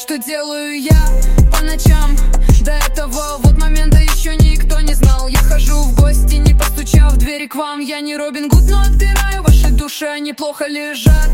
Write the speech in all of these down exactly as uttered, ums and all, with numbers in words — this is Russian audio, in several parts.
Что делаю я по ночам? До этого вот момента еще никто не знал. Я хожу в гости, не постучав в двери к вам. Я не Робин Гуд, но отбираю ваши души, они плохо лежат.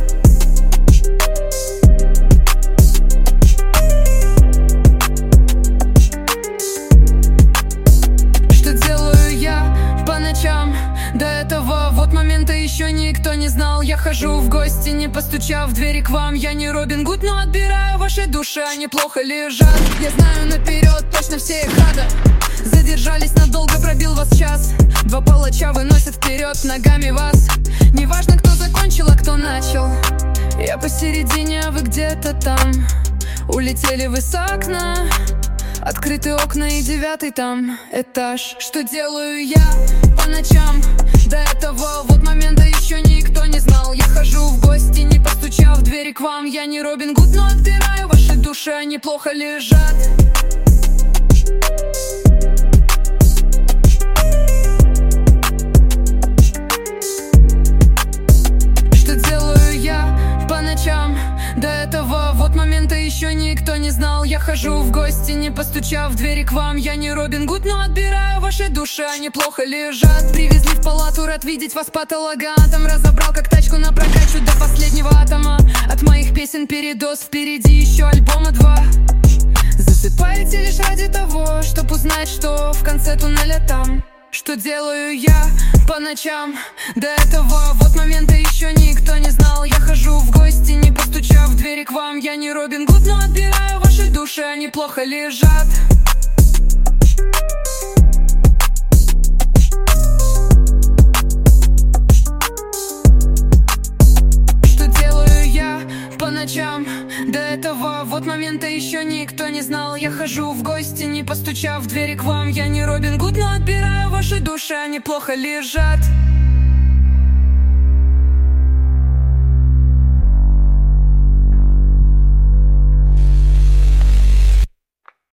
Что делаю я по ночам? До этого вот момента еще никто не знал. Я хожу в гости, не постучав в двери к вам. Я не Робин Гуд, но отбираю ваши души, они плохо лежат. Я знаю наперед точно все их ада. Задержались надолго, пробил вас час. Два палача выносят вперед ногами вас. Неважно, кто закончил, а кто начал. Я посередине, а вы где-то там. Улетели вы с окна. Открыты окна и девятый там этаж. Что делаю я по ночам? До этого вот момента еще никто не знал. Я хожу в гости, не постучав в двери к вам. Я не Робин Гуд, но отбираю ваши души, они плохо лежат. Что делаю я по ночам? До этого вот момента еще никто не знал. Я хожу в гости, не постучав в двери к вам. Я не Робин Гуд, но отбираю ваши души, они плохо лежат. Привезли в палату, рад видеть вас патологоанатом. Разобрал, как тачку напрокачу до последнего атома. От моих песен передоз, впереди еще альбома два. Засыпаете лишь ради того, чтоб узнать, что в конце туннеля там. Что делаю я по ночам? До этого вот момента еще никто не знал. Я хожу в гости, не постучав в двери к вам. Я не Робин Гуд, но отбираю ваши души, они плохо лежат. Что делаю я по ночам? До этого вот момента еще никто не знал. Я хожу в гости, не постучав в двери к вам. Я не Робин Гуд, но отбираю ваши души, они плохо лежат.